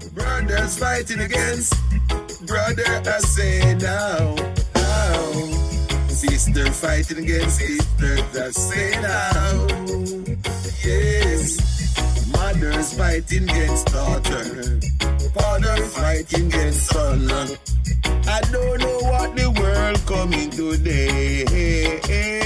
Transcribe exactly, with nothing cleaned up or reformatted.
Brothers fighting against brother, I say now, now. Sister fighting against sister, I say now. Yes. Mothers fighting against daughter, father fighting against son. I don't know what the world coming today.